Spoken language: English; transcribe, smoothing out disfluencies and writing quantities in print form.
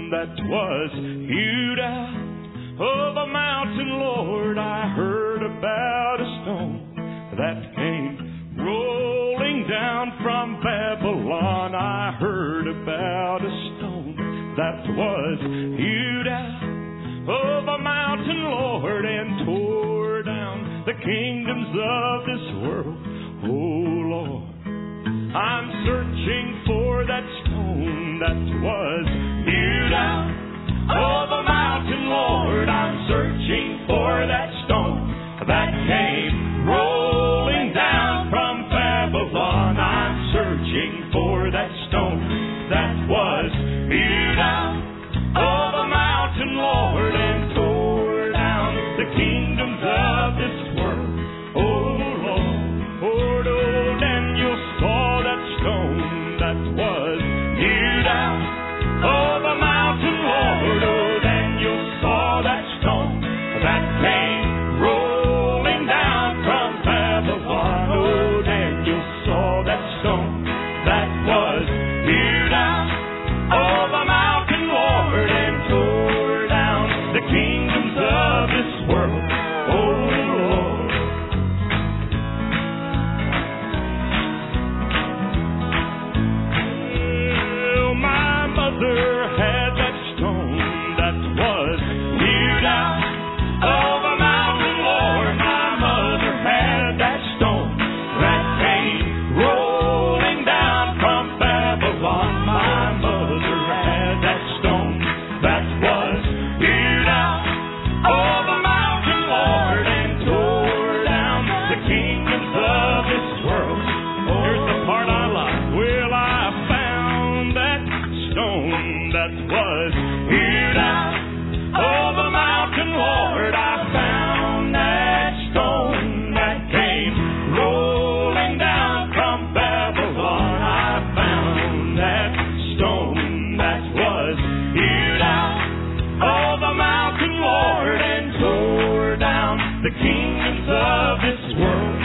that was hewed out of a mountain, Lord. I heard about a stone that came rolling down from Babylon. I heard about a stone that was hewed out of a mountain, Lord, and tore down the kingdoms of this world. Oh, Lord, I'm searching for that stone that was hewed out of a mountain, Lord. I'm searching for that stone that came rolling down from Babylon. I'm searching for that stone that was hewed out of a mountain, Lord, and tore down the kingdoms of this world. Oh, Lord, oh, Daniel saw that stone that was hewed out of a mountain, Lord. Oh, Daniel saw that stone that came rolling down from Babylon. Oh, Daniel saw that stone that was hewed out of a mountain, Lord, and tore down the kingdoms of this world. Oh, Lord. Well, my mother had that stone that was hewed out of a mountain, Lord. My mother had that stone that came rolling down from Babylon. My mother had that stone that was hewed out of a mountain, Lord, and tore down the kingdoms of this world. Oh, here's the part I like. Well, I found that stone that was hewed out of a mountain, Lord. I found that stone that came rolling down from Babylon. I found that stone that was hewed out of a mountain, Lord, and tore down the kingdoms of this world.